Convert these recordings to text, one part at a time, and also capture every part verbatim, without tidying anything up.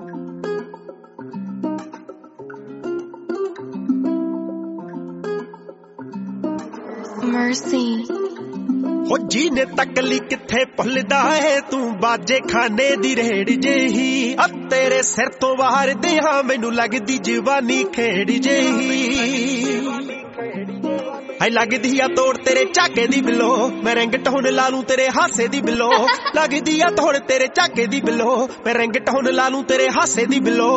Mercy. हो जी ने तकली किथे भुलदा है तू बाजे खाने दी रेड़ जेही आ तेरे सिर तो बाहर दे हां मैनू लगदी जवानी खेड़ जेही हाय लगदी आ तोड़ तेरे झाके दी बिलो मैं रिंग टोन ला लूं तेरे हासे दी बिलो लगदी आ तोड़ तेरे झाके दी बिलो मैं रिंग टोन ला लूं तेरे हासे दी बिलो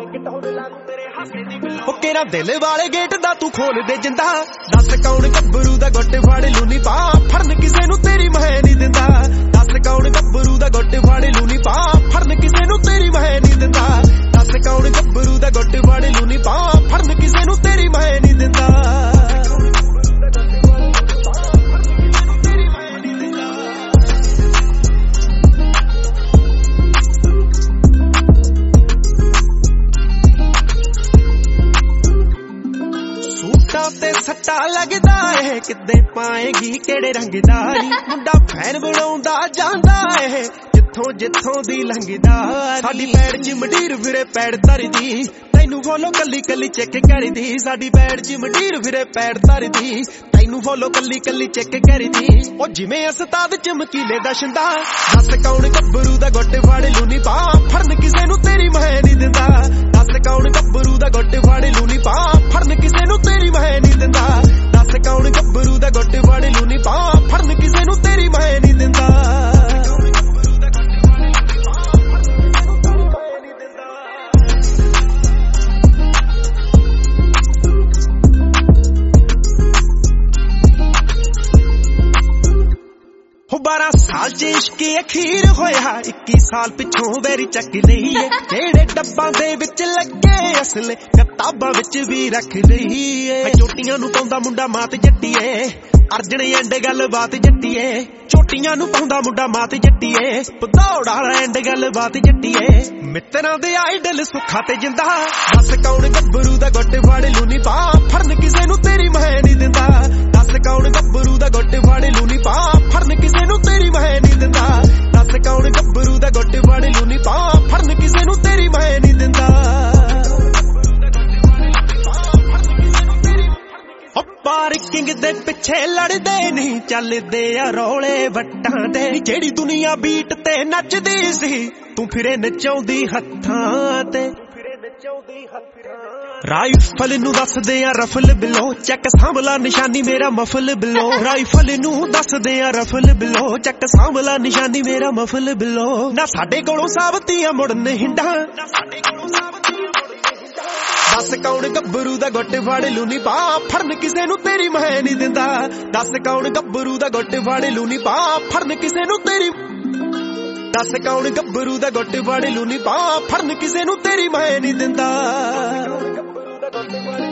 ओ केरा दिल वाले गेट दा तू खोल दे जिंदा दस कौन गब्बरू दा गुट फड़ लूनी पा फड़न किसे नू तेरी मैं नहीं दिंदा दस कौन गब्बरू दा गुट फड़ लूनी पा फड़न किसे नू तेरी मैं नहीं दिंदा दस कौन गब्बरू दा गुट फड़ लूनी पा फड़न किसे नू तेरी मैं नहीं दिंदा ते सट्टा लगदा है किदे पाएगी केड़े रंग दा मुंडा फैन बनाउंदा जांदा है जिथों जिथों दी लंघदा साडी पैड़ च मंडीर फिरे पैड़ धरदी तैनू फॉलो कल्ली कल्ली चेक करदी साडी पैड़ च मंडीर फिरे पैड़ धरदी तैनू फॉलो कल्ली कल्ली चेक करदी ओ जिवें उस्ताद चमकीले दा शिंदा दस कौन गब्बरू दा गुट फड़ लूनी पा फड़न किसे नू तेरी मैं नहीं दिंदा दस कौन गब्बरू दा गुट फड़ लूनी पा फड़न किसे नू तेरी मैं नहीं दिंदा दस कौन गब्बरू दा गुट फड़ लूनी पा फड़न किसे नू तेरी मैं नहीं दिंदा बारह साल च इश्क अखीर होया इक्की साल पिछों वेरी चक लई है जेड़े डब्बां दे विच लगे असले किताबां विच भी रख लई है चोटियां नू पाउंदा मुंडा मात जट्टीए अर्जन एंड गल बात जट्टीए चोटियां नू पाउंदा मुंडा मात जट्टीए पदौड़ वाला एंड गल बात जट्टीए मित्तरां दे आइडल सुखा ते जिंदा दस कौन गब्बरू दा गुट फड़ लूनी पा फड़न किसे नू तेरी मैं नहीं दिंदा दस कौन गब्बरू दा गुट फड़ लूनी पा फड़न किसे नू तेरी मैं नहीं दिंदा दस कौन गब्बरू दा गुट फड़ लूनी पा फड़न किसे नू तेरी मैं नहीं दिंदा पार्किंग दे पिछे लड़दे नहीं चलदे आ रोले वट्टां दे जेड़ी दुनिया बीट ते नचदी सी तू फिरे नचाउंदी हत्थां ते राइफल नू दस दे आ रफल बिलो चक सांभला निशानी मेरा मफल बिलो राइफल नू दस दे आ रफल बिलो चक सांभला निशानी मेरा मफल बिलो ना साडे कोलों साबतियां मुड़न हिंडा ना साडे कोलों साबतियां दस कौन गब्बरू दा गुट फड़ लूनी पा फड़न किसे नू तेरी मैं नहीं दिंदा दस कौन गब्बरू दा गुट फड़ लूनी पा फड़न किसे नू तेरी दस कौन गब्बरू दा गुट फड़ लूनी पा फड़न किसे नू तेरी मैं नहीं दिंदा।